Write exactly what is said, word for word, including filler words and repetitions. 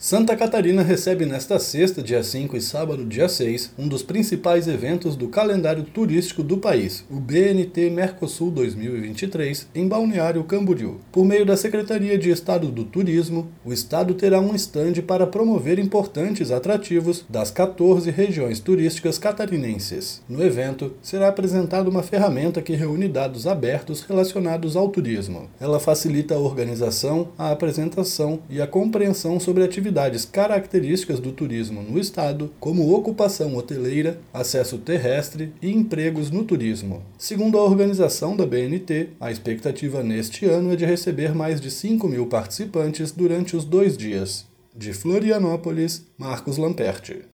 Santa Catarina recebe nesta sexta, dia cinco e sábado, dia seis, um dos principais eventos do calendário turístico do país, o B N T Mercosul dois mil e vinte e três, em Balneário Camboriú. Por meio da Secretaria de Estado do Turismo, o estado terá um estande para promover importantes atrativos das quatorze regiões turísticas catarinenses. No evento, será apresentada uma ferramenta que reúne dados abertos relacionados ao turismo. Ela facilita a organização, a apresentação e a compreensão sobre atividades atividades características do turismo no estado, como ocupação hoteleira, acesso terrestre e empregos no turismo. Segundo a organização da B N T, a expectativa neste ano é de receber mais de cinco mil participantes durante os dois dias. De Florianópolis, Marcos Lamperti.